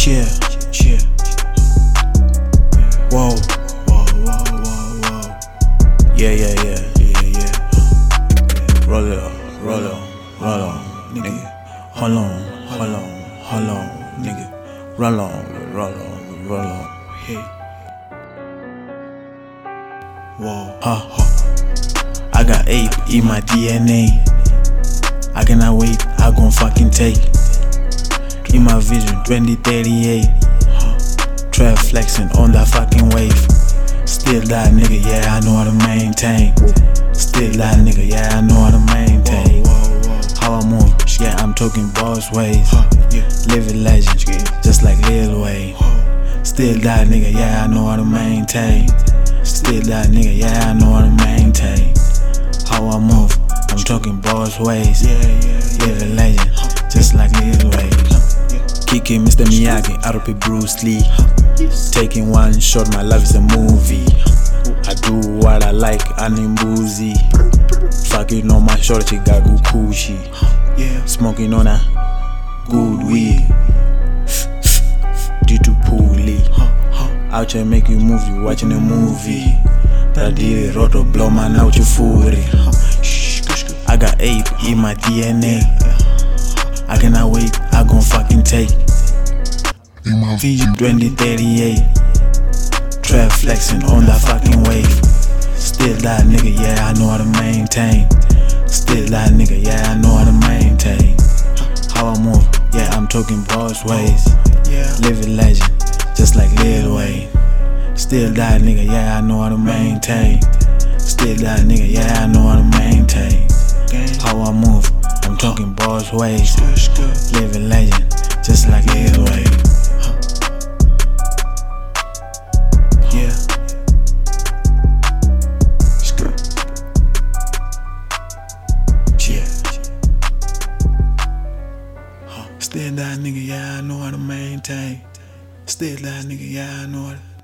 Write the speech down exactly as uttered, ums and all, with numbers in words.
Chill, chill. Whoa, whoa, whoa, whoa, whoa. Yeah, yeah, yeah, yeah, yeah. Roll it up, roll it up, roll on, nigga. Hold on, hold on, hold on, nigga. Roll on, roll on, roll on. Hey. Whoa, ha, ha. I got ape in my D N A. I cannot wait, I gon' fucking take. In my vision, twenty thirty-eight. Trap flexing on that fucking wave. Still that nigga, yeah, I know how to maintain. Still that nigga, yeah, I know how to maintain. How I move, yeah, I'm talking boss ways. Living legend, just like Lil Wayne. Still that nigga, yeah, I know how to maintain. Still that nigga, yeah, I know how to maintain. How I move, I'm talking boss ways. Living legend, just like Lil Wayne. Kicking Mister Miyagi, R P Bruce Lee. Taking one shot, my life is a movie. I do what I like, animbuzi. Fucking on my short, she got good coochie. Smoking on a good weed. Due to Puli. Out here make you move, you watching a movie. That did it, roto blow man out your fury. I got ape in my D N A. I cannot wait, I gon' fucking take. Vision twenty thirty-eight. Trap flexing on that fucking wave. Still that nigga, yeah, I know how to maintain. Still that nigga, yeah, I know how to maintain. How I move, yeah, I'm talking boss ways. Living legend, just like Lil Wayne. Still that nigga, yeah, I know how to maintain. Still that nigga, yeah, I know how to maintain. How I move, I'm talking boss ways. Living legend, just like Lil Wayne. Yeah. Yeah. Still that nigga, yeah, I know how to maintain. Still that nigga, yeah, I know how to